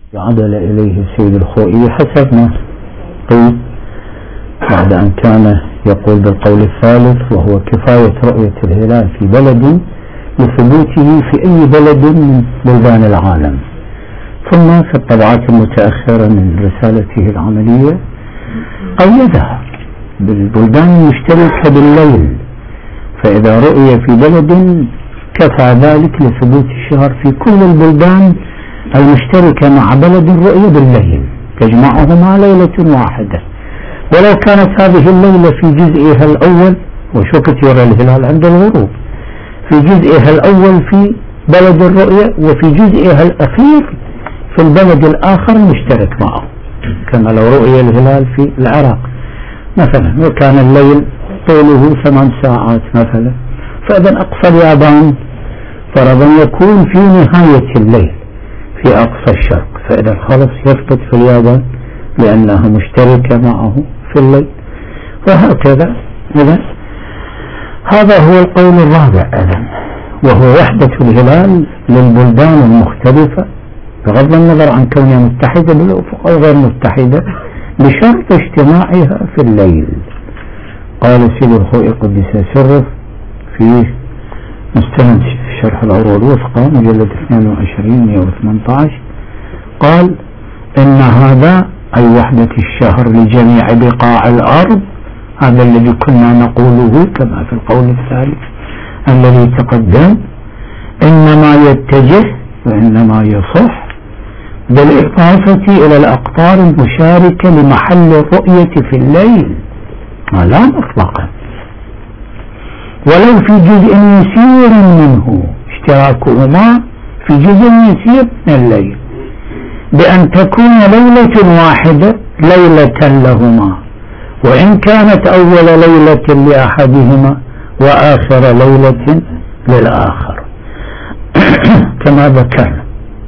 عدل إليه سيد الخوئي حسب ما قيل بعد أن كان يقول بالقول الثالث، وهو كفاية رؤية الهلال في بلد لثبوته في أي بلد من بلدان العالم. ثم في الطبعات المتأخرة من رسالته العملية قيدها بالبلدان المشتركة بالليل، فإذا رؤي في بلد كفى ذلك لثبوت الشهر في كل البلدان المشتركة مع بلد الرؤية بالليل، تجمعهما ليلة واحدة، ولو كانت هذه الليلة في جزئها الأول، وش وقت يرى الهلال عند الغروب، في جزئها الأول في بلد الرؤية وفي جزئها الأخير في البلد الآخر مشترك معه، كما لو رؤي الهلال في العراق مثلا وكان الليل طوله 8 ساعات مثلا، فإذا أقصى اليابان فرضا يكون في نهاية الليل في أقصى الشرق، فإذا خلص يثبت في اليابان لأنها مشتركة معه في الليل، وهكذا. إذا هذا هو القول الرابع إذن، وهو وحدة الهلال للبلدان المختلفة بغض النظر عن كونها متحدة بالأفق أو غير متحدة بشرط اجتماعها في الليل. قال سيد الخوئي قدس سره في مستند شرح العروض الوثقى مجلد 22 قال إن هذا أي وحدة الشهر لجميع بقاع الأرض، هذا الذي كنا نقوله كما في القول الثالث الذي تقدم، إنما يتجه وإنما يصح بالإضافة إلى الأقطار المشاركة لمحل الرؤية في الليل، لا مطلقا، ولو في جزء يسير منه، اشتراكهما في جزء يسير من الليل، بأن تكون ليلة واحدة ليلة لهما، وإن كانت أول ليلة لأحدهما وآخر ليلة للآخر كما ذكرنا.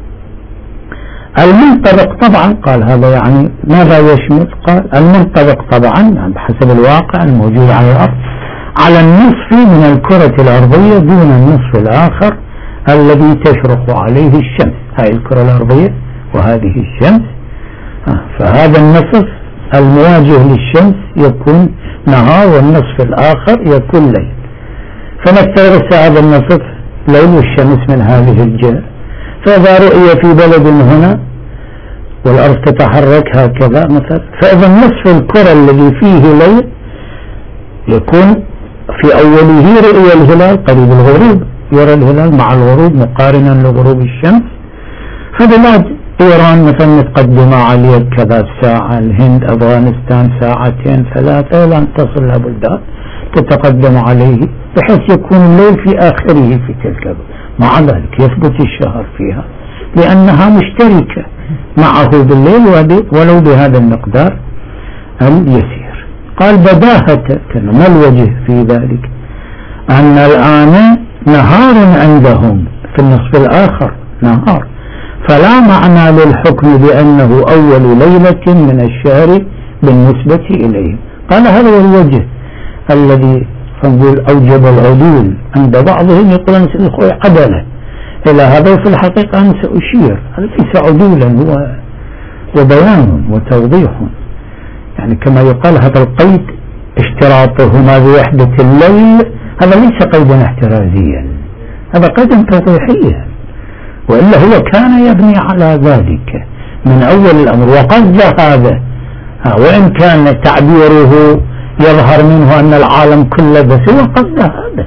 المنطبق طبعا قال هذا يعني ماذا يشمل؟ قال المنطبق طبعا بحسب الواقع الموجود على الأرض على النصف من الكرة الأرضية دون النصف الآخر الذي تشرق عليه الشمس، هذه الكرة الأرضية وهذه الشمس، فهذا النصف المواجه للشمس يكون نهار والنصف الآخر يكون ليل، فنفترض هذا النصف ليل والشمس من هذه الجهة، فإذا رؤية في بلد هنا والأرض تتحرك هكذا مثلا، فإذا نصف الكرة الذي فيه ليل يكون في أوله رؤية الهلال قريب الغروب، يرى الهلال مع الغروب مقارنا لغروب الشمس، فبلاد إيران مثلا متقدمة عليه كذا ساعة، الهند أفغانستان ساعتين 3 إلى أن تصل إلى بلدان تتقدم عليه، بحيث يكون الليل في آخره في تلك، مع ذلك يثبت الشهر فيها لأنها مشتركة معه بالليل ولو بهذا المقدار اليسير. قال بداهة ما الوجه في ذلك؟ أن الآن نهار عندهم في النصف الآخر نهار، فلا معنى للحكم بأنه أول ليلة من الشهر بالنسبة إليهم. قال هذا هو الوجه الذي نقول أوجب العدول عند بعضهم، يقول أن سيد الخوئي عدله إلى هذا، وفي الحقيقة أنا سأشير هذا ليس عدولا، هو وبيان وتوضيح، يعني كما يقال هذا القيد اشتراطهما بوحدة الليل هذا ليس قيدا احترازيا، هذا قيدا توضيحيا، وإلا هو كان يبني على ذلك من أول الأمر وقصد هذا، وإن كان تعبيره يظهر منه أن العالم كله، بس هو قصد هذا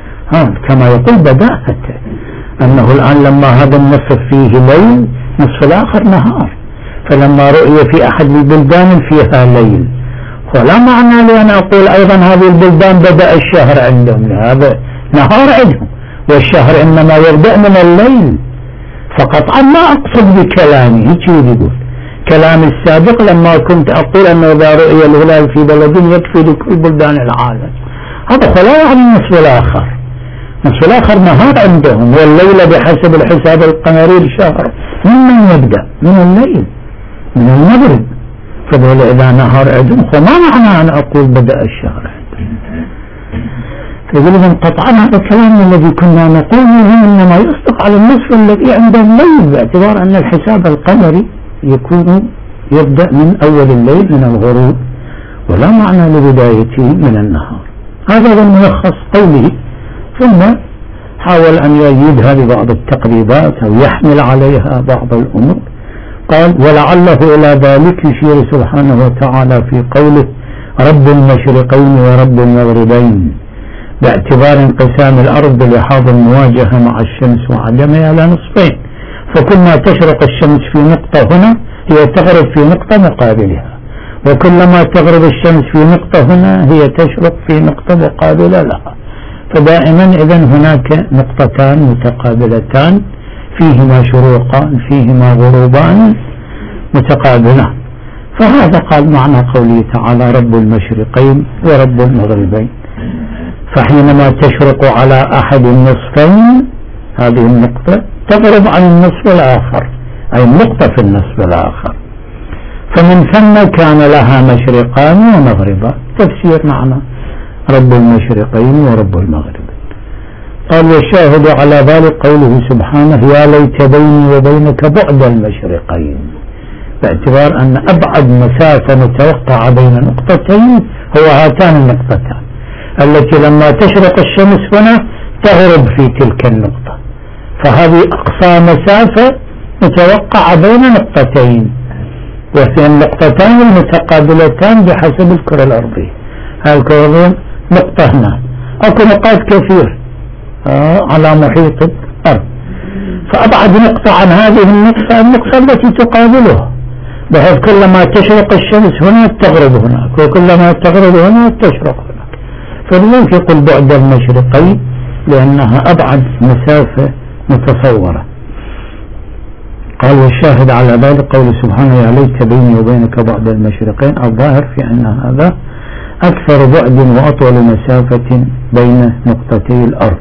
كما يقول بداهة أنه الآن لما هذا النصف فيه ليل نصف الآخر نهار، فلما رؤي في أحد البلدان فيها ليل، ولا معنى لأن أقول أيضا هذه البلدان بدأ الشهر عندهم، هذا نهار عندهم والشهر إنما يبدأ من الليل، فقطعا ما أقصد بكلامي هيك يقول كلام السابق لما كنت أقول أنه إذا رؤي الهلال في بلد يكفي لكل بلدان العالم، هذا خلا يعني النصف الآخر، النصف الآخر نهار عندهم، والليلة بحسب الحساب القمري الشهر من يبدأ من الليل من المغرب، فقال إذا نهار عندهم فما معنى أن أقول بدأ الشهر عندهم، فيقول إذن قطعا هذا الكلام الذي كنا نقوله إنما يصدق على النصف الذي عند الليل، باعتبار أن الحساب القمري يبدأ من أول الليل من الغروب، ولا معنى لبدايته من النهار. هذا هو ملخص قوله. ثم حاول أن يزيدها ببعض التقريبات أو يحمل عليها بعض الأمور. قال: ولعله إلى ذلك يشير سبحانه وتعالى في قوله: رب المشرقين ورب المغربين، باعتبار انقسام الأرض بلحاظ المواجهة مع الشمس وعدمها إلى نصفين، فكلما تشرق الشمس في نقطة هنا هي تغرب في نقطة مقابلها، وكلما تغرب الشمس في نقطة هنا هي تشرق في نقطة مقابلة لها، فدائما إذن هناك نقطتان متقابلتان فيهما شروقان فيهما غروبان متقابلان. فهذا قال معنى قوله تعالى: رب المشرقين ورب المغربين. فحينما تشرق على أحد النصفين هذه النقطة تغرب عن النصف الآخر، أي النقطة في النصف الآخر، فمن ثم كان لها مشرقان ومغربان. تفسير معنى رب المشرقين ورب المغربين. قال: والشاهد على ذلك قوله سبحانه: يا ليت بيني وبينك بعد المشرقين، باعتبار أن أبعد مسافة متوقعة بين نقطتين هو هاتان النقطتان التي لما تشرق الشمس هنا تغرب في تلك النقطة، فهذه أقصى مسافة متوقعة بين نقطتين، وفي النقطتان المتقابلتان بحسب الكرة الأرضية. هذه الكرة الأرضية نقطة هنا، أكو نقاط كثير على محيط الأرض، فأبعد نقطة عن هذه النقطة التي تقابلها، بحيث كلما تشرق الشمس هنا تغرب هناك، وكلما تغرب هنا تشرق هناك، فلذلك يقول بعد المشرقين لأنها أبعد مسافة متصورة. قال: والشاهد على ذلك قول سبحانه: يا ليت بيني وبينك بعد المشرقين، الظاهر في أن هذا أكثر بعد وأطول مسافة بين نقطتي الأرض.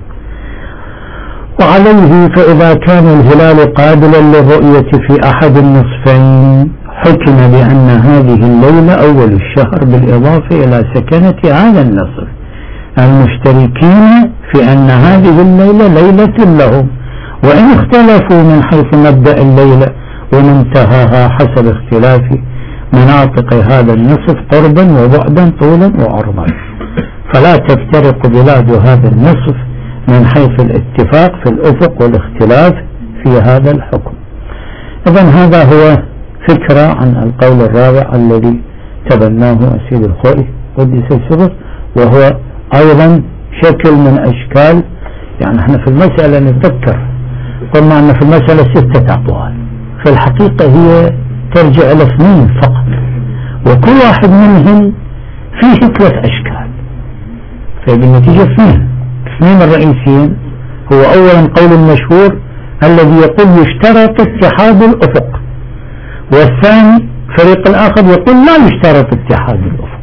وعليه فإذا كان الهلال قابلا للرؤية في أحد النصفين حكم بأن هذه الليلة أول الشهر بالإضافة إلى سكنة هذا النصف المشتركين في أن هذه الليلة ليلة لهم، وإن اختلفوا من حيث مبدأ الليلة ومنتهاها حسب اختلاف مناطق هذا النصف قربا وبعدا طولا وعرضا، فلا تفترق بلاد هذا النصف من حيث الاتفاق في الأفق والاختلاف في هذا الحكم. إذن هذا هو فكرة عن القول الرابع الذي تبناه السيد الخوئي قدس سره، وهو أيضا شكل من أشكال، يعني احنا في المسألة نتذكر قلنا أن في المسألة 6 أقوال، في الحقيقة هي ترجع إلى 2 فقط، وكل واحد منهم فيه 3 أشكال، فبالنتيجة 2 الرئيسيين. هو أولا قول المشهور الذي يقول يشترط اتحاد الأفق، والثاني فريق الآخر يقول لا يشترط اتحاد الأفق.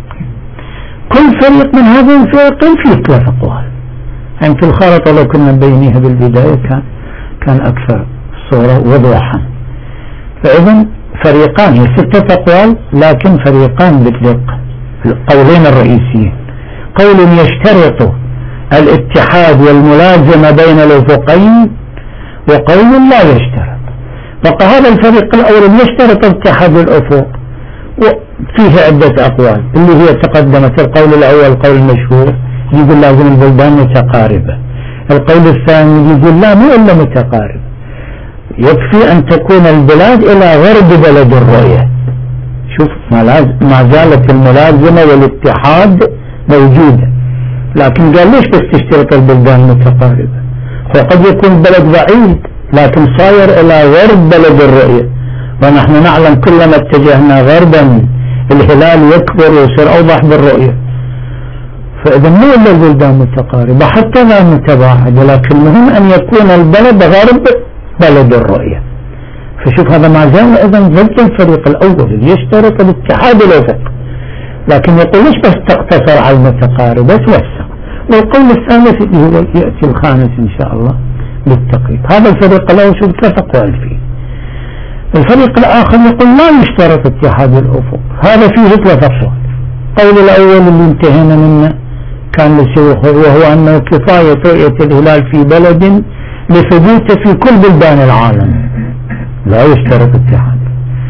كل فريق من هذه الفريقين فيه 3 أقوال. يعني في الخارطة لو كنا نبينيها بالبداية كان أكثر صورة وضوحا. فإذن فريقان، هي 6 أقوال لكن فريقان بالدقة في القولين الرئيسيين، قول يشترط الاتحاد والملازمة بين الأفقين، وقول لا يشترط. بقى هذا الفريق الأول يشترط اتحاد الأفق وفيه عدة أقوال اللي هي تقدمت. القول الأول قول المشهور يقول لازم البلدان متقاربة، القول الثاني يقول لا مو إلا متقاربة، يكفي أن تكون البلاد إلى غرب بلد الرؤية. شوف ما زالت الملازمة والاتحاد موجودة، لكن قال ليش بس تشترط البلدان متقاربة؟ وقد يكون بلد بعيد لكن صاير إلى غرب بلد الرؤية، ونحن نعلم كلما اتجهنا غربا الهلال يكبر ويصير أوضح بالرؤية. فإذا مو إلا البلدان متقاربة حتى لا متباعدة، لكن المهم أن يكون البلد غرب بلد الرؤية. فشوف هذا ما زال إذن ضد الفريق الأول اللي يشترط الاتحاد الأفق، لكن يقول ليش بس تقتصر على المتقارب بس وسع. والقول الثالث اللي هو يأتي الخامس إن شاء الله بالتقريب. هذا الفريق الأول شوف 3 أقوال فيه. الفريق الآخر يقول لا يشترط اتحاد الأفق، هذا فيه 3 أقوال. القول الأول اللي انتهينا منه كان للشيخ، وهو أنه كفاية رؤية الهلال في بلد لثبوته في كل بلدان العالم، لا يشترط اتحاد.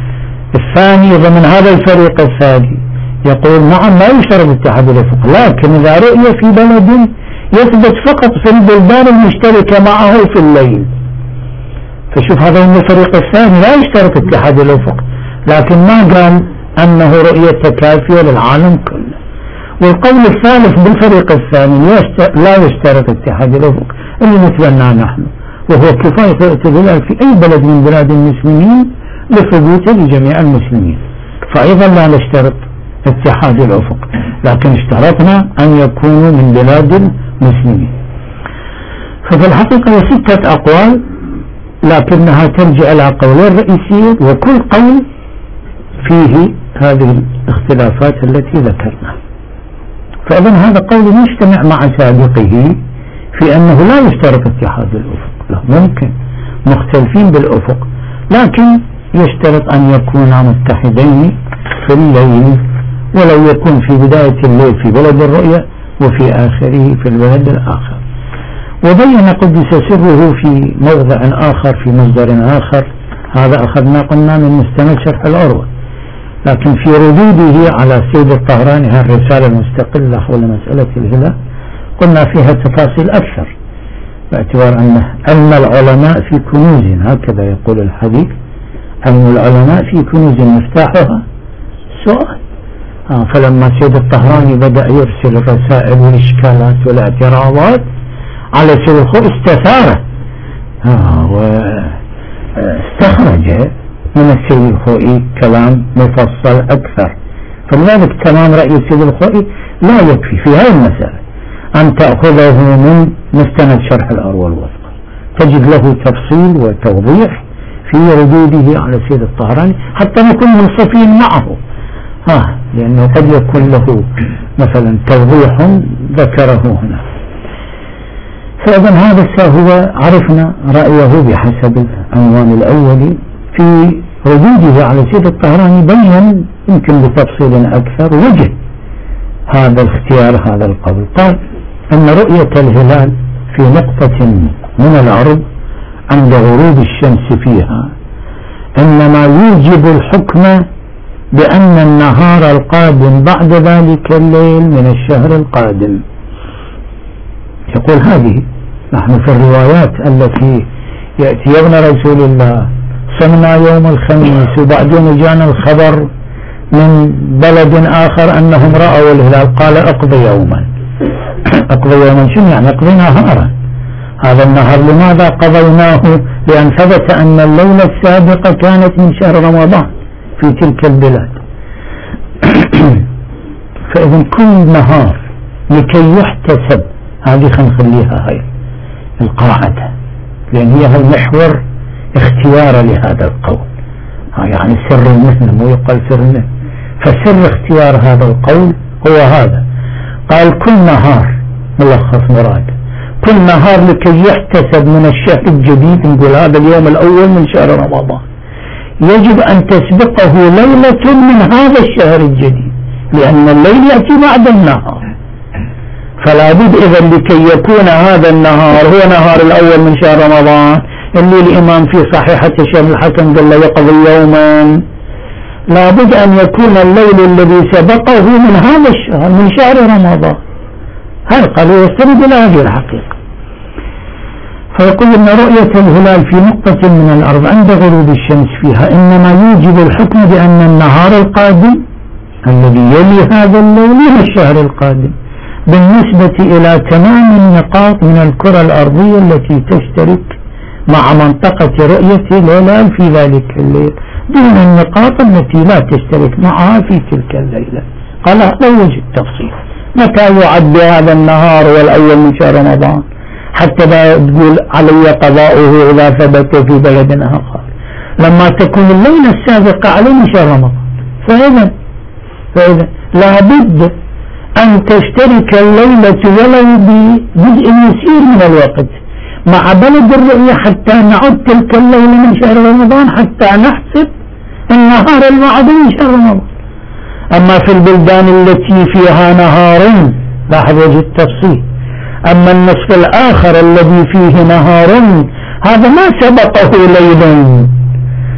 الثاني ضمن هذا الفريق الثاني يقول نعم لا يشترط اتحاد الأفق، لكن إذا رؤية في بلد يثبت فقط في البلدان المشتركة معه في الليل. فشوف هذا من الفريق الثاني لا يشترط اتحاد الأفق، لكن ما قال أنه رؤية كافية للعالم كله. والقول الثالث بالفريق الثاني لا يشترط اتحاد الأفق اللي نتبناه نحن، وهو كفاية رؤية الهلال في أي بلد من بلاد المسلمين لثبوته لجميع المسلمين، فأيضا لا نشترط اتحاد الأفق، لكن اشترطنا أن يكونوا من بلاد المسلمين. ففي الحقيقة 6 أقوال، لكنها ترجع إلى قولين رئيسيين، وكل قول فيه هذه الاختلافات التي ذكرنا. فإذن هذا قول مجتمع مع سابقه في أنه لا يشترط اتحاد الأفق، لا، ممكن مختلفين بالأفق لكن يشترط أن يكونا متحدين في الليل، ولو يكون في بداية الليل في بلد الرؤية وفي آخره في البلد الآخر. وبين قدس سره في موضع آخر في مصدر آخر، هذا أخذنا قلنا من مستند شرح العروة، لكن في ردوده على سيد الطهراني الرسالة المستقلة حول مسألة الهلال قلنا فيها تفاصيل أكثر، باعتبار أن علم العلماء في كنوز، هكذا يقول الحديث، علم العلماء في كنوز مفتاحها سؤال. فلما سيد الطهراني بدأ يرسل الرسائل والإشكالات والاعتراضات على سيد الخوئي استثاره واستخرج من السيد الخوئي كلام مفصل أكثر. فلذلك تمام رأي السيد الخوئي لا يكفي في هذه المسألة أن تأخذه من مستند شرح العروة الوثقى، تجد له تفصيل وتوضيح في ردوده على سيد الطهراني حتى نكون منصفين معه، لأنه قد يكون له مثلا توضيح ذكره هنا. فإذا هذا هو عرفنا رأيه بحسب العنوان الأول. في ردوده على سيد الطهراني بين يمكن بتفصيل أكثر وجه هذا الاختيار هذا القول. قال أن رؤية الهلال في نقطة من الأرض عند غروب الشمس فيها إنما يوجب الحكم بأن النهار القادم بعد ذلك الليل من الشهر القادم. يقول هذه نحن في الروايات التي يأتي ابن رسول الله صمنا يوم الخميس وبعدين جانا الخبر من بلد آخر أنهم رأوا الهلال، قال اقضي يوما. اقضي يوما شنو يعني؟ اقضي نهارا. هذا النهار لماذا قضيناه؟ لأن ثبت أن الليلة السابقة كانت من شهر رمضان في تلك البلاد. فإذن كل نهار لكي يحتسب، هذه خليها هاي القاعدة، لأن هي المحور اختيار لهذا القول، يعني سر المثنى مو يقال سر المثنى. فسر اختيار هذا القول هو هذا، قال كل نهار، ملخص مراده، كل نهار لكي يحتسب من الشهر الجديد، نقول هذا اليوم الأول من شهر رمضان، يجب أن تسبقه ليلة من هذا الشهر الجديد، لأن الليل يأتي بعد النهار. فلا بد إذن لكي يكون هذا النهار هو نهار الأول من شهر رمضان اللي الإمام في صحيحة الشيخ الحسن قال له يقضي يوما، لا بد أن يكون الليل الذي سبقه من هذا الشهر من شهر رمضان. هذا قالوا يستند إلى هذه الحقيقة. فيقول أن رؤية الهلال في نقطة من الأرض عند غروب الشمس فيها إنما يوجب الحكم بأن النهار القادم الذي يلي هذا الليل من الشهر القادم بالنسبة إلى تمام النقاط من الكرة الأرضية التي تشترك مع منطقة رؤية الهلال في ذلك الليل دون النقاط التي لا تشترك معها في تلك الليلة. قال هذا وجه التفصيل. متى يعد هذا النهار والأول من شهر رمضان حتى لا تقول علي قضاؤه إذا ثبت في بلد آخر؟ لما تكون الليلة السابقة عليه من شهر رمضان. فإذا لا بد أن تشترك الليلة ولو بجزء يسير من الوقت مع بلد الرؤية حتى نعد تلك الليلة من شهر رمضان، حتى نحسب النهار المعدي من شهر رمضان. أما في البلدان التي فيها نهار لاحظ وجه التفصيل، أما النصف الآخر الذي فيه نهار هذا ما سبقه ليل،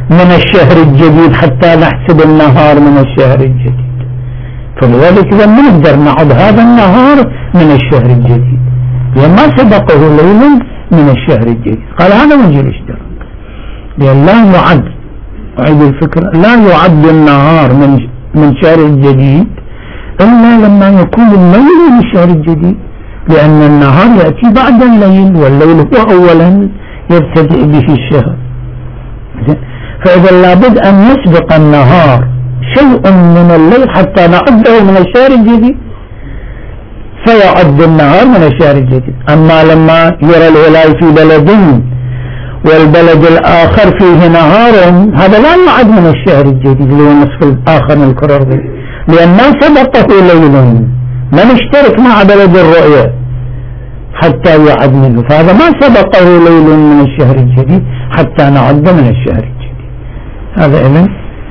من الشهر الجديد حتى نحسب النهار من الشهر الجديد. فلذلك إذا ما نقدر نعد هذا النهار من الشهر الجديد لأن ما سبقه ليل من الشهر الجديد. قال هذا وجه الاشتراك، لأن لا يعد، أعيد الفكرة، لا يعد النهار من شهر الجديد إلا لما يكون الليل من الشهر الجديد، لأن النهار يأتي بعد الليل والليل هو أولا يبتدئ به الشهر. فإذا لابد أن يسبق النهار شيء من الليل حتى نعده من الشهر الجديد، فيعد النهار من الشهر الجديد. أما لما يرى الهلال في بلد والبلد الآخر فيه نهار، هذا لا يعد من الشهر الجديد اللي هو النصف الآخر من الكرة الأرضية، لأن ما سبقه ليل، ما نشترك مع بلد الرؤية حتى يعد منه، فهذا ما سبقه ليل من الشهر الجديد حتى نعد من الشهر الجديد. هذا إذن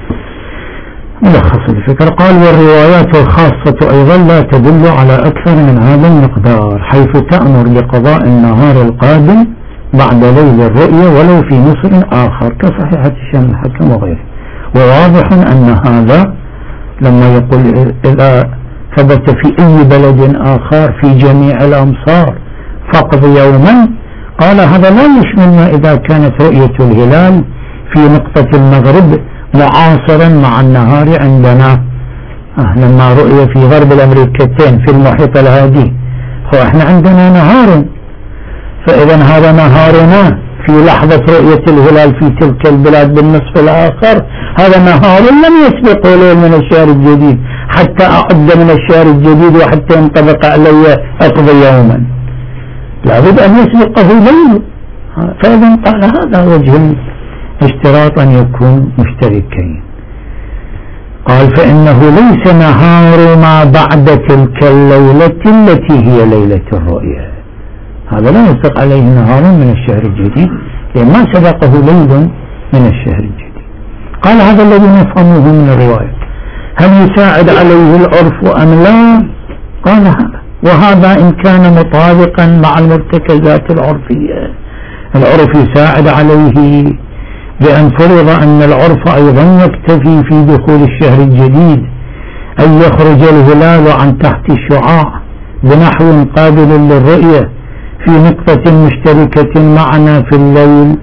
ملخص الفكرة. قال والروايات الخاصة أيضا لا تدل على أكثر من هذا المقدار، حيث تأمر بقضاء النهار القادم بعد ليل الرؤية ولو في مصر آخر كصحيحة الشام الحكم وغيره. وواضح أن هذا لما يقول إذا ثبت في أي بلد آخر في جميع الأمصار فقط يوما، قال هذا لا يشملنا إذا كانت رؤية الهلال في نقطة المغرب معاصرا مع النهار عندنا. لما رؤية في غرب الأمريكتين في المحيط الهادي، فإحنا عندنا نهار، فإذا هذا نهارنا في لحظة رؤية الهلال في تلك البلاد بالنصف الآخر، هذا نهار لم يسبق ليل من الشهر الجديد حتى أعد من الشهر الجديد وحتى ينطبق علي أقضي يوما، لابد أن يسبقه ليل. فإذا قال هذا وجه اشتراط أن يكون مشتركين. قال فإنه ليس نهار ما بعد تلك الليلة التي هي ليلة الرؤية، هذا لا يطلق عليه نهار من الشهر الجديد لأن ما سبقه ليل من الشهر الجديد. قال هذا الذي نفهمه من الرواية. هل يساعد عليه العرف أم لا؟ قال هذا، وهذا إن كان مطابقا مع المرتكزات العرفية. العرف يساعد عليه بأن فرض أن العرف أيضا يكتفي في دخول الشهر الجديد أن يخرج الهلال عن تحت الشعاع بنحو قابل للرؤية في نقطة مشتركة معنا في الليل،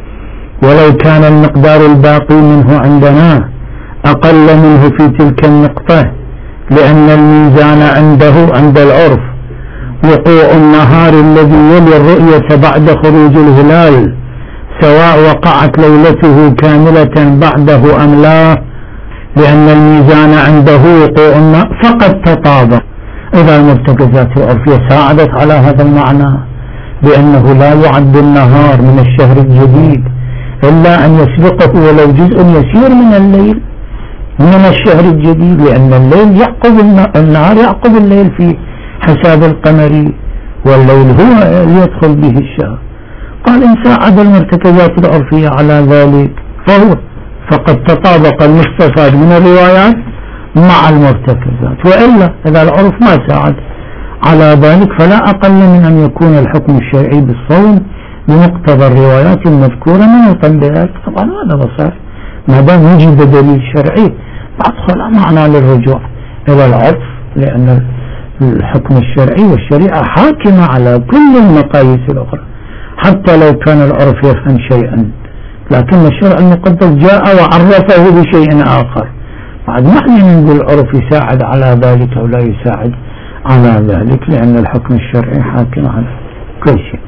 ولو كان المقدار الباقي منه عندنا أقل منه في تلك النقطة، لأن الميزان عنده عند العرف وقوع النهار الذي يلي الرؤية بعد خروج الهلال، سواء وقعت ليلته كاملة بعده أم لا، لأن الميزان عنده وقوع النهار فقد تطابق. إذا المرتكزات العرفية ساعدت على هذا المعنى بأنه لا يعد النهار من الشهر الجديد إلا أن يسبقه ولو جزء يسير من الليل من الشهر الجديد، لأن الليل يعقب النهار يعقب الليل في حساب القمري، والليل هو يدخل به الشهر. قال إن ساعد المرتكزات العرفية على ذلك فهو فقد تطابق المستفاد من الروايات مع المرتكزات، وإلا إذا العرف ما ساعد على ذلك فلا أقل من أن يكون الحكم الشرعي بالصوم بمقتضى الروايات المذكورة من القنبلات. طبعا هذا بصير ما دام وجد دليل شرعي أدخل معنا للرجوع إلى العرف، لأن الحكم الشرعي والشريعة حاكمة على كل المقاييس الأخرى حتى لو كان العرف يفهم شيئا، لكن الشرع المقدس جاء وعرفه بشيء آخر. بعد ما احنا نقول العرف يساعد على ذلك أو لا يساعد على ذلك، لأن الحكم الشرعي حاكم على كل شيء.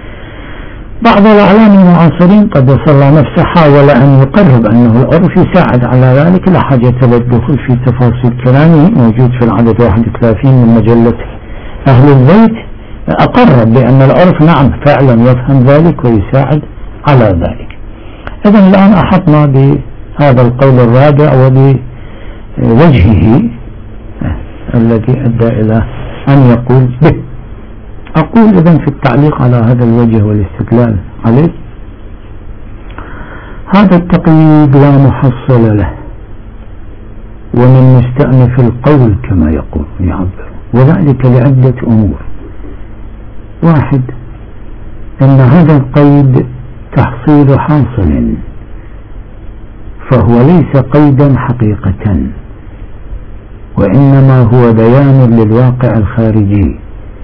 بعض الأعلام المعاصرين قد وصل نفسه حاول أن يقرب أنه العرف يساعد على ذلك، لا حاجة للدخول في تفاصيل كلامه، موجود في العدد 31 من مجلة أهل البيت. أقر بأن العرف نعم فعلا يفهم ذلك ويساعد على ذلك. إذن الآن أحطنا بهذا القول الرابع وبوجهه الذي أدى إلى أن يقول به. أقول إذن في التعليق على هذا الوجه والاستدلال عليه، هذا التقييد لا محصل له ومن مستأنف القول كما يقول يعبر، وذلك لعدة أمور. واحد، أن هذا القيد تحصيل حاصل فهو ليس قيدا حقيقة، وإنما هو بيان للواقع الخارجي،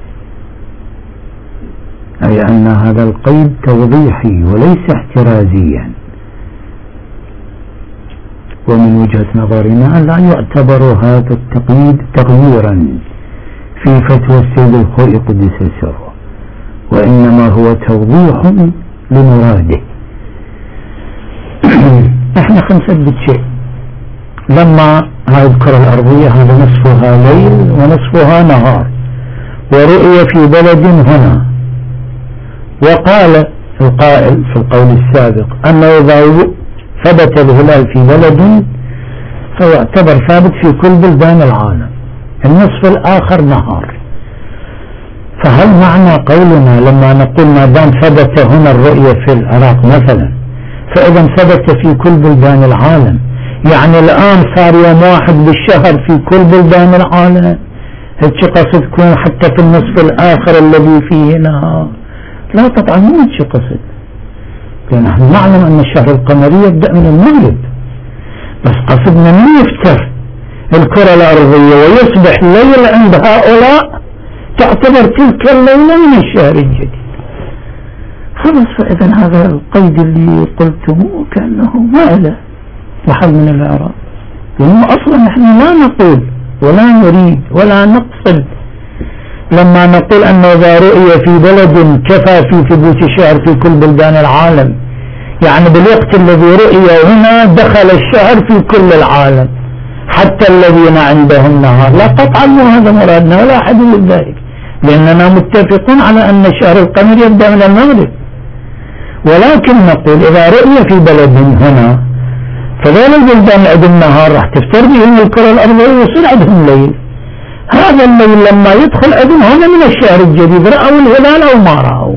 أي أن هذا القيد توضيحي وليس احترازيا. ومن وجهة نظرنا لا يعتبر هذا التقييد تغييرا في فتوى السيد الخوئي قدس سره، وإنما هو توضيح لمراده. احنا خنثبت شيء، لما هذه الكرة الأرضية هذا نصفها ليل ونصفها نهار، ورؤية في بلد هنا، وقال القائل في القول السابق أنه إذا ثبت الهلال في بلد فيعتبر ثابت في كل بلدان العالم، النصف الآخر نهار. فهل معنى قولنا لما نقول ما دام ثبت هنا الرؤية في العراق مثلا فإذا ثبت في كل بلدان العالم، يعني الآن صار يوم واحد بالشهر في كل بلدان العالم؟ هيك قصد تكون حتى في النصف الآخر الذي فيه نهار؟ لا طبعا مو هيك قصد، لأن نحن نعلم أن الشهر القمري يبدأ من المغرب، بس قصدنا من يفتر الكرة الأرضية ويصبح ليل عند هؤلاء تعتبر تلك الليلة من الشهر الجديد. خلاص، فإذا هذا القيد اللي قلتموه كأنه ما له محل من الإعراب، لأنه أصلا نحن لا نقول ولا نريد ولا نقصد لما نقول أن إذا رؤية في بلد كفى في ثبوت الشهر في كل بلدان العالم، يعني بالوقت الذي رؤية هنا دخل الشهر في كل العالم حتى الذين عندهم نهار. لا قطعا هذا مرادنا ولا أحد من ذلك، لأننا متفقون على أن الشهر القمري يبدأ من المغرب، ولكن نقول إذا رؤية في بلد هنا فذول البلدان عندهم نهار راح تفتر بهم الكرة الأرضية ويصير عندهم ليل. هذا الليل لما يدخل عندهم هذا من الشهر الجديد، رأوا الهلال أو ما رأوا.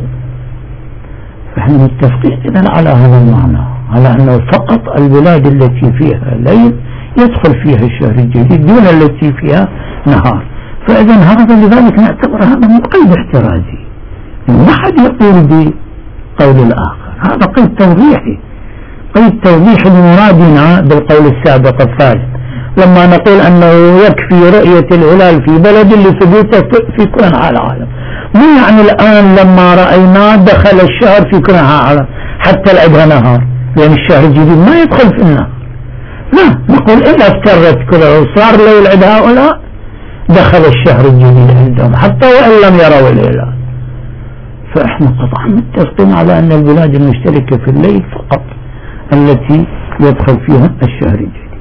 فإحنا متفقين إذن على هذا المعنى، على أنه فقط البلاد التي فيها ليل يدخل فيها الشهر الجديد دون التي فيها نهار. فإذا هذا لذلك نعتبر هذا من قيد احترازي، ما حد يقول بقول الآخر، هذا قيد توضيحي، قيد توضيح لمرادنا بالقول السابق الثالث لما نقول أنه يكفي رؤية الهلال في بلد لثبوته في كل أنحاء العالم. مو يعني الآن لما رأيناه دخل الشهر في كل أنحاء العالم حتى العدها نهار، لأن الشهر الجديد ما يدخل في النهار. لا، نقول إلا افترت كله وصار ليل عند هؤلاء دخل الشهر الجديد عندهم حتى وإن لم يروا الهلال. فإحنا قطعا متفقين على أن البلاد المشتركة في الليل فقط التي يدخل فيها الشهر الجديد.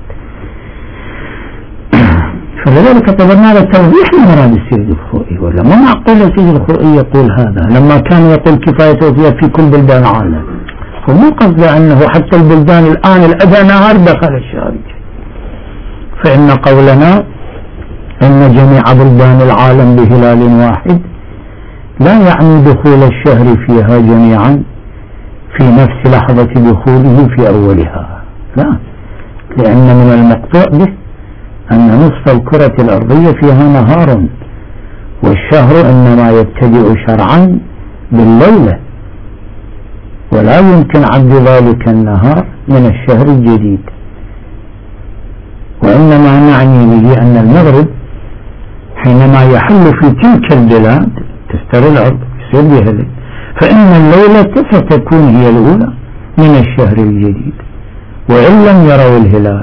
فلذلك اعتبرنا هذا توضيح لمراد السيد الخوئي، ولا ما معقول السيد الخوئي يقول هذا لما كان يقول كفاية فيها في كل بلدان العالم، فمو قصده أنه حتى البلدان الآن الأدى نهار دخل الشهر الجديد. فإن قولنا أن جميع بلدان العالم بهلال واحد لا يعني دخول الشهر فيها جميعا في نفس لحظة دخوله في أولها، لا، لأن من المقطوع به أن نصف الكرة الأرضية فيها نهار، والشهر إنما يبتدئ شرعا بالليلة، ولا يمكن عد ذلك النهار من الشهر الجديد. وإنما نعني به أن المغرب حينما يحل في تلك البلاد تستر الأرض يصير بها ليل، فإن الليلة ستكون هي الأولى من الشهر الجديد وإن لم يروا الهلال.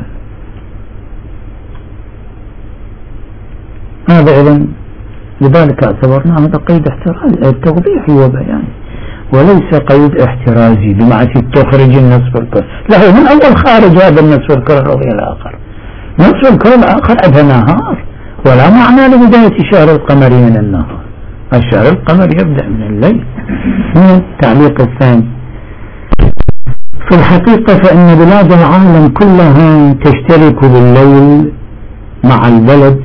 هذا إذن لذلك اعتبرنا هذا قيد احترازي توضيحي وبياني وليس قيد احترازي بمعنى تخرج النصف الكرة، لا، من أول خارج هذا النصف الكرة الأرضية الآخر، نصف الكرة الآخر عندها نهار، ولا معنى لبداية الشهر القمري من النهار، الشهر القمري يبدأ من الليل. من التعليق الثاني، في الحقيقة فإن بلاد العالم كلها تشترك بالليل مع البلد.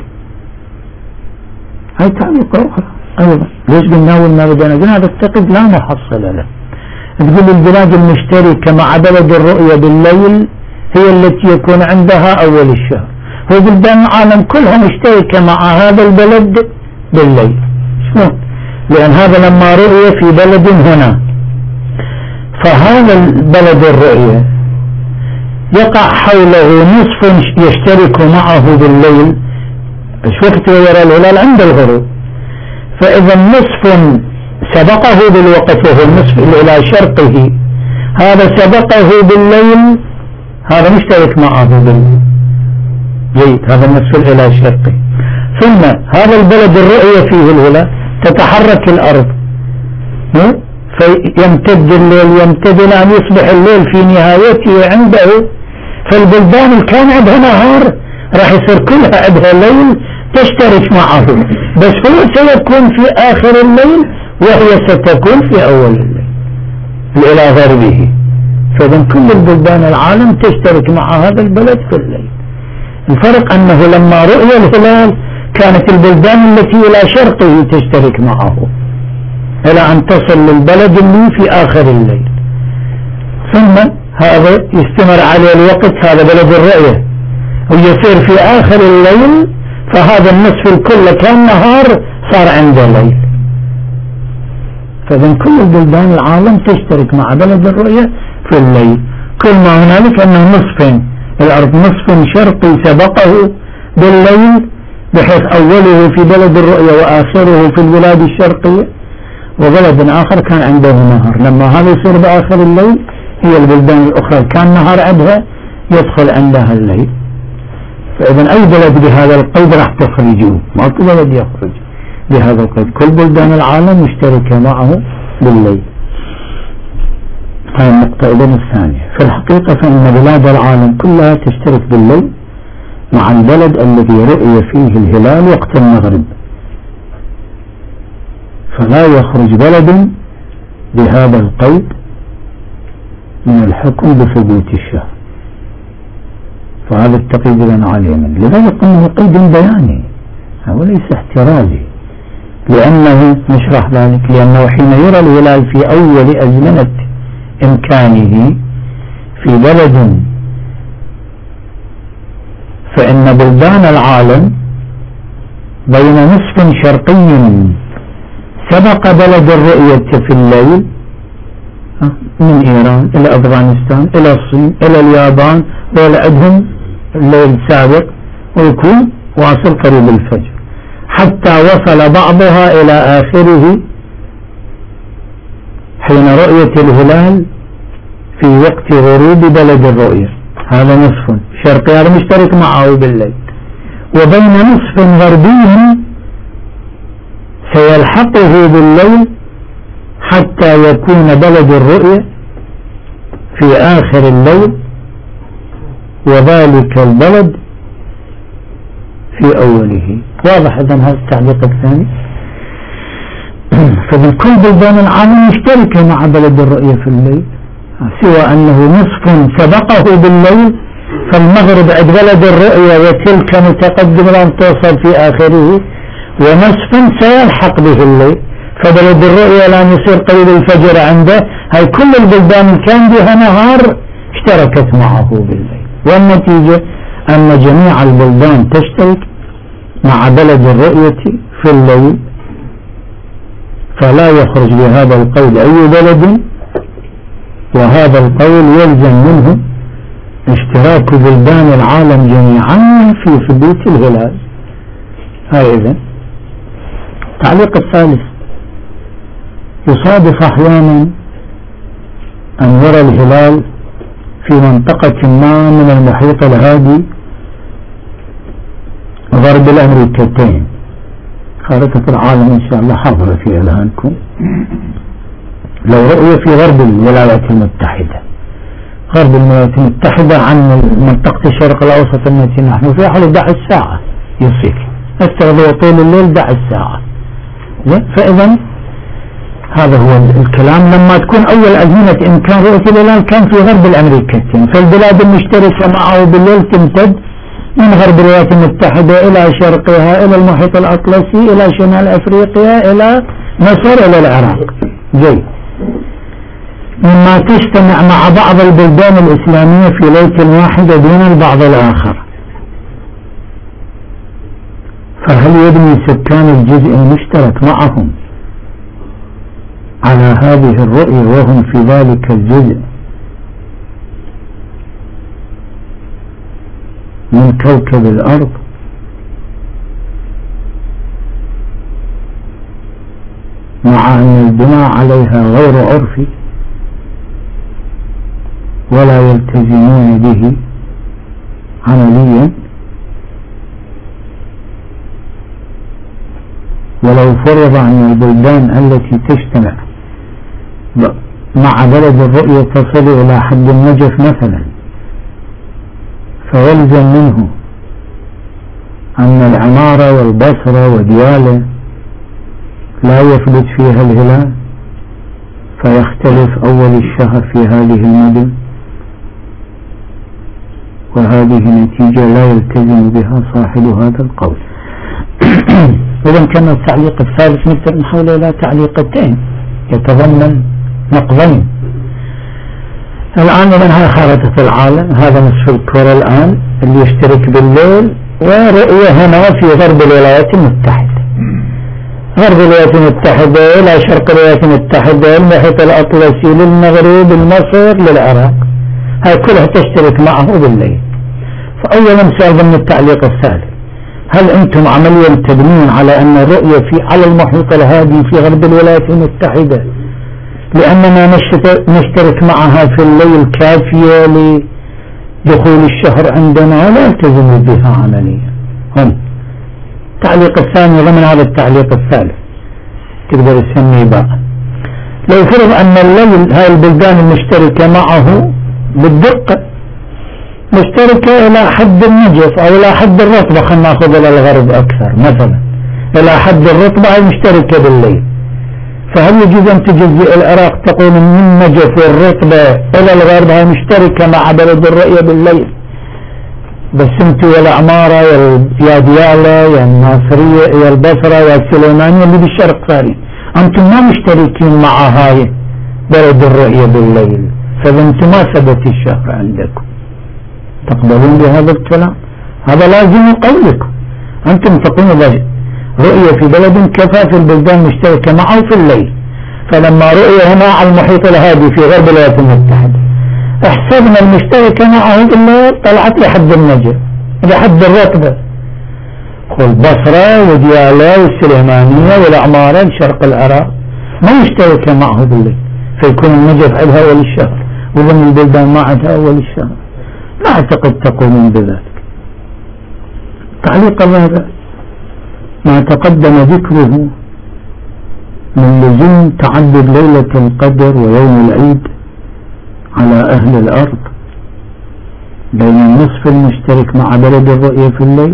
هاي تعليق أخرى أيضا، ليش قلنا أول ما بدأنا قلنا هذا التقد لا محصل له. تقول البلاد المشتركة مع بلد الرؤية بالليل هي التي يكون عندها أول الشهر، هو بلدان العالم كلها مشتركة مع هذا البلد بالليل. شلون؟ لأن هذا لما رؤية في بلد هنا، فهذا البلد الرؤية يقع حوله نصف يشترك معه بالليل، ايش وقت يرى الهلال عند الغروب، فإذا نصف سبقه بالوقت وهو النصف إلى شرقه، هذا سبقه بالليل، هذا مشترك معه بالليل، جيد، هذا النصف إلى شرقه. ثم هذا البلد الرؤية فيه الهلال، تتحرك الأرض فيمتد الليل، يمتد إلى أن يصبح الليل في نهايته عنده. فالبلدان اللي كان عندها نهار راح يصير كلها عندها ليل تشترك معه، بس هو سيكون في آخر الليل وهي ستكون في أول الليل إلى غربه. فإذا كل البلدان العالم تشترك مع هذا البلد في الليل. الفرق أنه لما رؤي الهلال كانت البلدان التي إلى شرقه تشترك معه إلى أن تصل للبلد اللي في آخر الليل، ثم هذا يستمر عليه الوقت، هذا بلد الرؤية، ويصير في آخر الليل، فهذا النصف الكل كان نهار صار عنده ليل. فإذن كل البلدان العالم تشترك مع بلد الرؤية في الليل. كل ما هنالك أنه نصفين، الأرض نصف شرقي سبقه بالليل بحيث أوله في بلد الرؤية وآخره في البلاد الشرقية، وبلد آخر كان عنده نهار. لما هذا يصير بآخر الليل هي البلدان الأخرى كان نهار عندها يدخل عندها الليل. فإذا أي بلد بهذا القيد راح تخرجه، ما كل بلد يخرج بهذا القيد، كل بلدان العالم مشتركة معه بالليل. هذه النقطة. إذن الثانية، في الحقيقة فإن بلاد العالم كلها تشترك بالليل مع البلد الذي رؤي فيه الهلال وقت المغرب، فلا يخرج بلد بهذا القيد من الحكم بثبوت الشهر، فهذا التقييد لنا عليه منه. لذلك قلنا قيد بياني وليس احترازي، لأنه نشرح ذلك، لأنه حين يرى الهلال في أول أزمنة إمكانه في بلد، فإن بلدان العالم بين نصف شرقي سبق بلد الرؤية في الليل من إيران إلى أفغانستان إلى الصين إلى اليابان، دول عندهم الليل سابق ويكون واصل قريب الفجر، حتى وصل بعضها إلى آخره حين رؤية الهلال في وقت غروب بلد الرؤية، هذا نصف شرقي هذا مشترك معه بالليل، وبين نصف غربي سيلحقه بالليل حتى يكون بلد الرؤية في آخر الليل وذلك البلد في أوله. واضح إذن هذا التعليق الثاني. فمن كل بلدان العالم مشتركة مع بلد الرؤية في الليل، سوى أنه نصف سبقه بالليل، فالمغرب عند بلد الرؤية وتلك متقدم لن توصل في آخره، ونصف سيلحق به الليل، فبلد الرؤية لن يصير قريب الفجر عنده. هاي كل البلدان كان بها نهار اشتركت معه بالليل، والنتيجة أن جميع البلدان تشترك مع بلد الرؤية في الليل، فلا يخرج بهذا القول أي بلد، وهذا القول يلزم منه اشتراك بلدان العالم جميعا في ثبوت الهلال. هاي إذن. التعليق الثالث، يصادف أحيانا أن يرى الهلال في منطقة ما من المحيط الهادي غرب الأمريكتين، خارطة العالم إن شاء الله حاضرة في إذهانكم. لو رؤية في غرب الولايات المتحدة، غرب الولايات المتحدة عن منطقة الشرق الأوسط التي نحن فيها حوالي 11 ساعة يصير، استغرب طول الليل 11 ساعة. فإذا هذا هو الكلام. لما تكون أول أزمنة إمكان رؤية الهلال كان في غرب الأمريكتين، فالبلاد المشتركة معه بالليل تمتد من غرب الولايات المتحدة إلى شرقها إلى المحيط الأطلسي إلى شمال أفريقيا إلى مصر إلى العراق. جيد. مما تجتمع مع بعض البلدان الإسلامية في ليلة واحدة دون البعض الآخر، فهل يبني سكان الجزء المشترك معهم على هذه الرؤية وهم في ذلك الجزء من كوكب الأرض مع أن البناء عليها غير عرفي ولا يلتزمون به عمليا، ولو فرض أن البلدان التي تجتمع مع بلد الرؤية تصل إلى حد النجف مثلا، فيلزم منه أن العمارة والبصرة وديالة لا يثبت فيها الهلال، فيختلف أول الشهر في هذه المدن، وهذه نتيجة لا يلتزم بها صاحب هذا القول. إذا كان التعليق الثالث نقدر نحوله إلى تعليقتين يتضمن نقضين. الآن من هاي خارطة العالم، هذا نصف الكرة الآن اللي يشترك بالليل، ورؤية هنا في غرب الولايات المتحدة، غرب الولايات المتحدة إلى شرق الولايات المتحدة، المحيط الأطلسي للمغرب، المصر للعراق، هاي كلها تشترك معه بالليل. فأولا سؤال ضمن التعليق الثالث، هل أنتم عمليا تبنون على أن الرؤية على المحيط الهادي في غرب الولايات المتحدة لأننا نشترك معها في الليل كافية لدخول الشهر عندنا، ولا يلتزم بها عمليا؟ هم التعليق الثاني ضمن هذا التعليق الثالث تقدر تسميه بقى، لو فرض أن الليل هاي البلدان المشتركة معه بالدقة مشتركة إلى حد النجف أو إلى حد الرطبة، خلنا ناخذ إلى الغرب أكثر مثلا، إلى حد الرطبة مشتركة بالليل، فهل يجوز أن تجزئ العراق تقول من النجف والرطبة إلى الغرب هاي مشتركة مع بلد الرؤية بالليل، بس انتوا يا العمارة يا ديالة يا الناصرية يا البصرة يا السليمانية اللي بالشرق ثاني انتم ما مشتركين مع هاي بلد الرؤية بالليل، فإذا انتم ما ثبت الشهر عندكم، تقبلون بهذا الكلام؟ هذا لازم قولكم، انتم تقولون رؤية في بلد كفى في البلدان مشتركة معه في الليل، فلما رؤية هنا على المحيط الهادي في غرب الولايات المتحدة احسبنا المشتركة معه بالليل طلعت لحد النجف لحد الرطبة، والبصرة وديالة والسليمانية والعمارة لشرق العراق ما مشتركة معه بالليل، فيكون النجف عندها أول الشهر وضمن البلدان ما عندها أول الشهر. لا أعتقد تقولون بذلك. تعليق هذا ما تقدم ذكره من لزوم تعدد ليلة القدر ويوم العيد على أهل الأرض بين النصف المشترك مع بلد الرؤية في الليل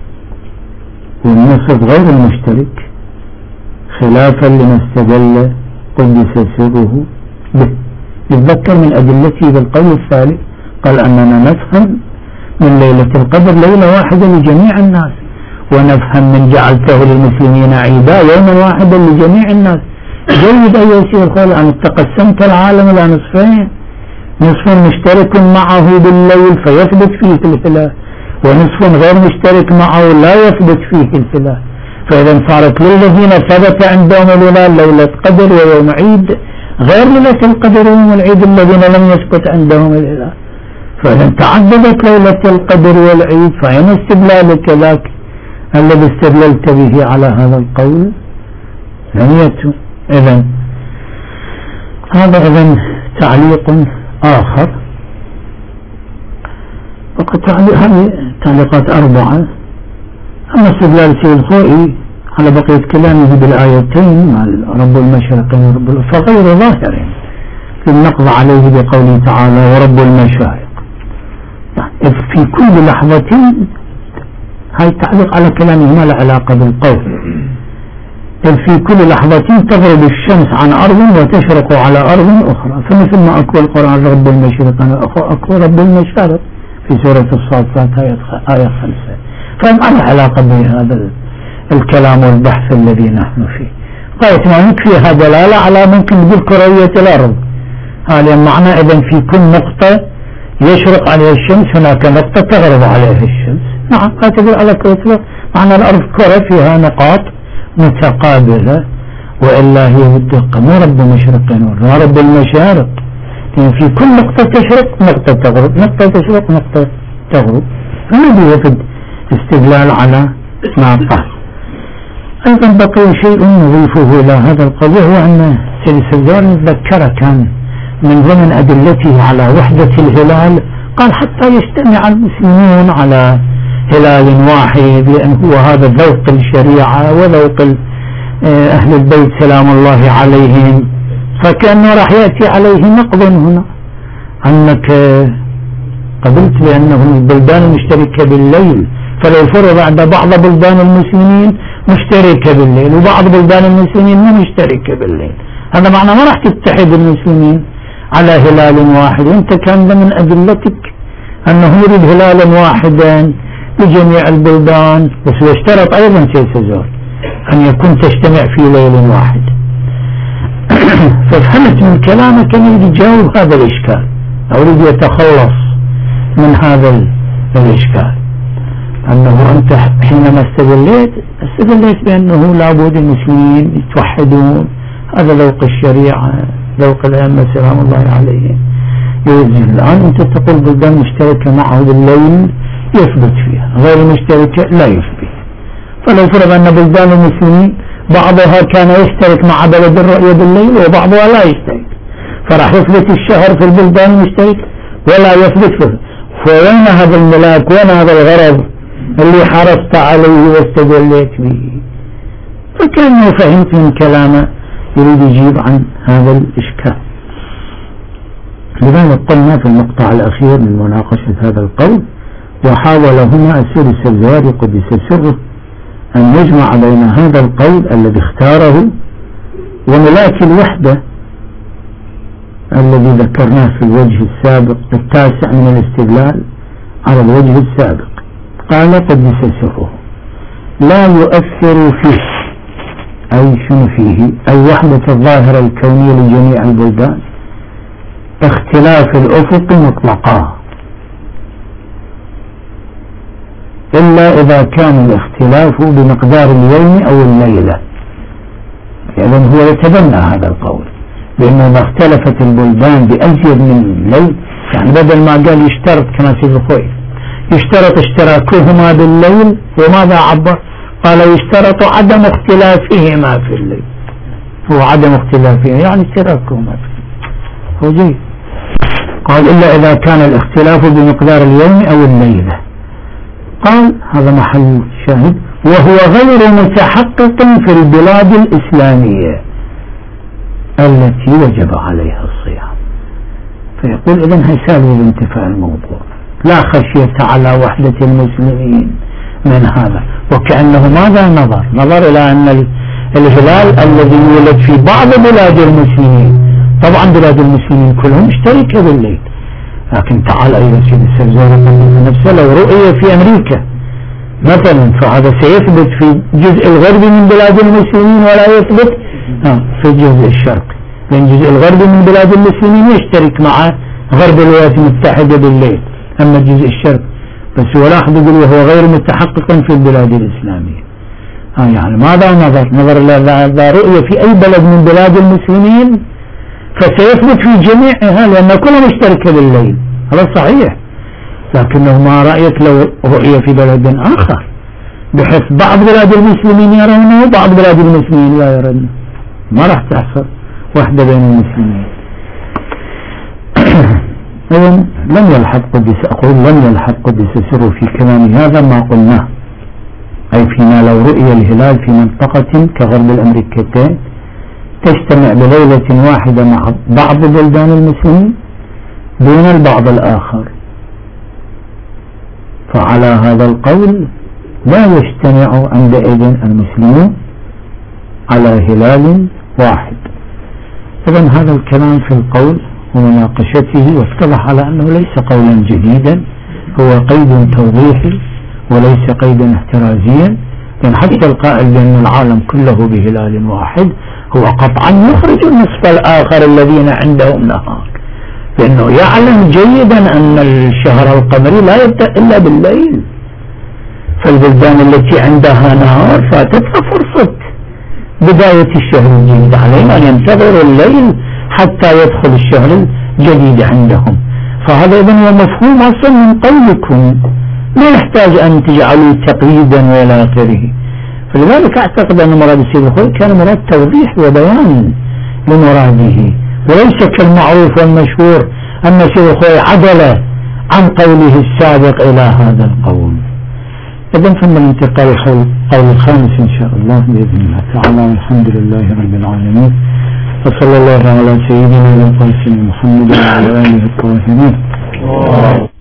والنصف غير المشترك، خلافا لما استدل قدس سره به. يتذكر من أدلته بالقول الثالث قال أننا نفهم من ليلة القدر ليلة واحدة لجميع الناس، ونفهم من جعلته للمسلمين عيدا يوما واحدا لجميع الناس. جيد أيها الشيخ الخالد أن تقسمت العالم إلى نصفين، نصف مشترك معه بالليل فيثبت فيه الهلال، ونصف غير مشترك معه لا يثبت فيه الهلال، فإذا صارت للذين ثبت عندهم الهلال ليلة قدر ويوم عيد غير ليلة القدر ويوم العيد الذين لم يثبت عندهم الهلال، فإذا تعددت ليلة القدر والعيد فأين استدلالك ذاك الذي استدللت به على هذا القول؟ لم يتم. إذن هذا إذن تعليق آخر. هذه تعليقات 4. أما استدلال سيد الخوئي على بقية كلامه بالآيتين رب المشرقين ورب فغير ظاهر للنقض عليه بقوله تعالى ورب المشارق، يعني في كل لحظة، هاي تعليق على كلامه ما له علاقة بالقول، في كل لحظة تغرب الشمس عن أرض وتشرق على أرض أخرى، فمثل ما أكو القرآن رب المشرق أكو رب المشارق في سورة الصافات آية 5، فما له علاقة بهذا الكلام والبحث الذي نحن فيه. قالت ما نكفي دلالة على ممكن نقول كروية الأرض، هذا معنى إذن في كل نقطة يشرق عليها الشمس هناك نقطة تغرب عليها الشمس. نعم لا تقول على كرة الأرض، معنى الأرض كرة فيها نقاط متقابلة، وإلا هي بالدقة مو رب مشرقين ولا رب المشارق، يعني في كل نقطة تشرق نقطة تغرب، نقطة تشرق نقطة تغرب، فما بيفد استدلال على ما قال. أيضا بقي شيء نضيفه إلى هذا القول، هو أن سيد السردار ذكر كان من ضمن أدلته على وحدة الهلال قال حتى يجتمع المسلمون على هلال واحد، لأن هو هذا ذوق الشريعة وذوق أهل البيت سلام الله عليهم. فكأنه راح يأتي عليه نقض هنا، أنك قبلت بأنه البلدان المشتركة بالليل، فلو فرض عند بعض بلدان المسلمين مشتركة بالليل وبعض بلدان المسلمين مو مشتركة بالليل، هذا معناه ما راح تتحد المسلمين على هلال واحد. وانت كان من أدلتك أنه يريد هلالا واحدا لجميع البلدان، بس يشترط أيضا سيسزور أن يكون تجتمع في ليل واحد. ففهمت من كلامك أن يريد يجاوب هذا الإشكال أو يريد يتخلص من هذا الإشكال، أنه أنت حينما استدليت بأنه لابد المسلمين يتوحدون، هذا ذوق الشريعة ذوق الأئمة سلام الله عليهم يوجد. الآن أنت تقول بلدان مشتركة معه بالليل يثبت فيها، غير مشتركة لا يثبت. فلو فرض أن بلدان المسلمين بعضها كان يشترك مع بلد الرؤية بالليل وبعضها لا يشترك، فراح يثبت الشهر في البلدان المشتركة ولا يثبت فيه. فوين هذا الملاك؟ وين هذا الغرض اللي حرصت عليه واستدليت به؟ فكأنه فهمت من كلامه يريد يجيب عن هذا الإشكال. لذلك قلنا في المقطع الأخير من مناقشة هذا القول، وحاول هنا السيد السردار قدس سره أن يجمع بين هذا القول الذي اختاره وملاك الوحدة الذي ذكرناه في الوجه السابق التاسع من الاستدلال على الوجه السابق. قال قدس سره لا يؤثر فيه، أي شنو فيه؟ أي وحدة الظاهرة الكونية لجميع البلدان اختلاف الأفق مطلقا، إلا إذا كان الاختلاف بمقدار اليوم أو الليلة. يعني هو يتبنى هذا القول، لأنه إذا اختلفت البلدان بأزيد من الليل، يعني بدل ما قال يشترط كما سيد الخوي يشترط اشتراكهما بالليل، وماذا عبر؟ قال يشترط عدم اختلافهما في الليل، هو عدم اختلافهما يعني اشتراكهما في الليل هو جيد. قال إلا إذا كان الاختلاف بمقدار اليوم أو الليلة. قال هذا محل شاهد، وهو غير متحقق في البلاد الإسلامية التي وجب عليها الصيام. فيقول إذن هيسالوا بانتفاء الموضوع، لا خشية على وحدة المسلمين من هذا. وكأنه ماذا نظر إلى أن الهلال الذي يولد في بعض بلاد المسلمين، طبعا بلاد المسلمين كلهم مشتركة بالليل، لكن تعال أيضا سيد السردار نفسه لو رؤية في أمريكا مثلا، فهذا سيثبت في الجزء الغربي من بلاد المسلمين ولا يثبت في الجزء الشرقي، لأن الجزء الغربي من بلاد المسلمين يشترك مع غرب الولايات المتحدة بالليل، أما الجزء الشرقي بس هو لاحظ يقول وهو غير متحقق في البلاد الإسلامية. يعني ماذا نظر إلى رؤية في أي بلد من بلاد المسلمين فسيثبت في جميعها، لأن كلها مشتركة بالليل، هذا صحيح. لكنه ما رأيك لو رؤية في بلد آخر بحيث بعض بلاد المسلمين يرونه وبعض بلاد المسلمين لا يرونه، ما راح تحصل وحدة بين المسلمين. إذن لم يلحق قدس سره في كلام هذا ما قلناه، أي فيما لو رؤية الهلال في منطقة كغرب الأمريكتين تجتمع بليلة واحدة مع بعض بلدان المسلمين دون البعض الآخر، فعلى هذا القول لا يجتمع عندئذ المسلمون على هلال واحد. إذن هذا الكلام في القول ومناقشته وافتضح على أنه ليس قولا جديدا، هو قيد توضيحي وليس قيدا احترازيا، لأن حتى القائل بأن العالم كله بهلال واحد هو قطعا يخرج النصف الآخر الذين عندهم نهار، لأنه يعلم جيدا أن الشهر القمري لا يبدأ إلا بالليل، فالبلدان التي عندها نهار فاتتها فرصة بداية الشهر الجديد، عليهم أن ينتظروا الليل حتى يدخل الشهر الجديد عندهم. فهذا إذن هو مفهوم أصلا من قولكم ما يحتاج أن تجعلوا تقييدا وإلى آخره. فلذلك أعتقد أن مراد السيد الخوئي كان مراد توضيح وبيان لمراده، وليس كالمعروف والمشهور أن السيد الخوئي عدل عن قوله السابق إلى هذا القول. إذن ثم الانتقال القول الخامس إن شاء الله بإذن الله تعالى. والحمد لله رب العالمين، وصلى الله على سيدنا القاسم محمد وعلى آله الطاهرين.